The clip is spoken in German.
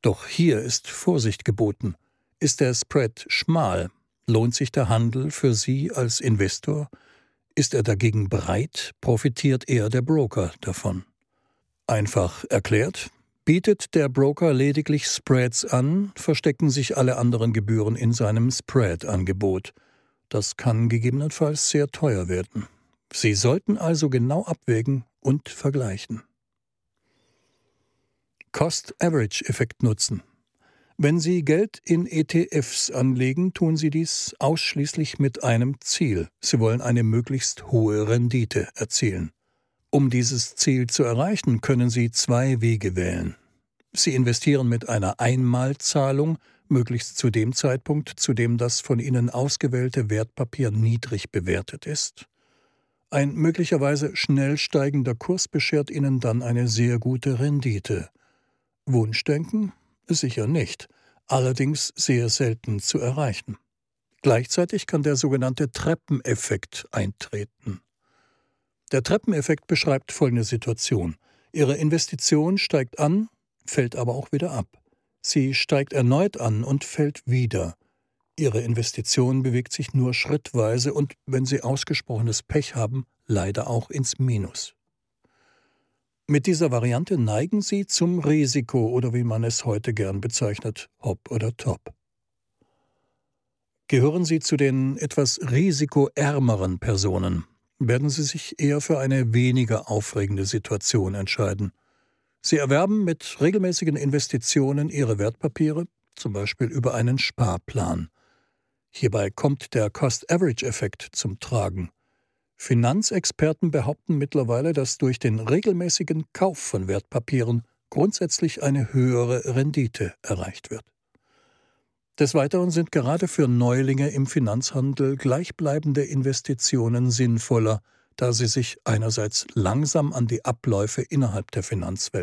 Doch hier ist Vorsicht geboten. Ist der Spread schmal, lohnt sich der Handel für Sie als Investor? Ist er dagegen breit, profitiert eher der Broker davon. Einfach erklärt: Bietet der Broker lediglich Spreads an, verstecken sich alle anderen Gebühren in seinem Spread-Angebot. Das kann gegebenenfalls sehr teuer werden. Sie sollten also genau abwägen und vergleichen. Cost-Average-Effekt nutzen. Wenn Sie Geld in ETFs anlegen, tun Sie dies ausschließlich mit einem Ziel. Sie wollen eine möglichst hohe Rendite erzielen. Um dieses Ziel zu erreichen, können Sie 2 Wege wählen. Sie investieren mit einer Einmalzahlung, möglichst zu dem Zeitpunkt, zu dem das von Ihnen ausgewählte Wertpapier niedrig bewertet ist. Ein möglicherweise schnell steigender Kurs beschert Ihnen dann eine sehr gute Rendite. Wunschdenken? Sicher nicht, allerdings sehr selten zu erreichen. Gleichzeitig kann der sogenannte Treppeneffekt eintreten. Der Treppeneffekt beschreibt folgende Situation: Ihre Investition steigt an, fällt aber auch wieder ab. Sie steigt erneut an und fällt wieder. Ihre Investition bewegt sich nur schrittweise und, wenn Sie ausgesprochenes Pech haben, leider auch ins Minus. Mit dieser Variante neigen Sie zum Risiko oder, wie man es heute gern bezeichnet, Hop oder Top. Gehören Sie zu den etwas risikoärmeren Personen, werden Sie sich eher für eine weniger aufregende Situation entscheiden. Sie erwerben mit regelmäßigen Investitionen Ihre Wertpapiere, zum Beispiel über einen Sparplan. Hierbei kommt der Cost-Average-Effekt zum Tragen. Finanzexperten behaupten mittlerweile, dass durch den regelmäßigen Kauf von Wertpapieren grundsätzlich eine höhere Rendite erreicht wird. Des Weiteren sind gerade für Neulinge im Finanzhandel gleichbleibende Investitionen sinnvoller, da sie sich einerseits langsam an die Abläufe innerhalb der Finanzwelt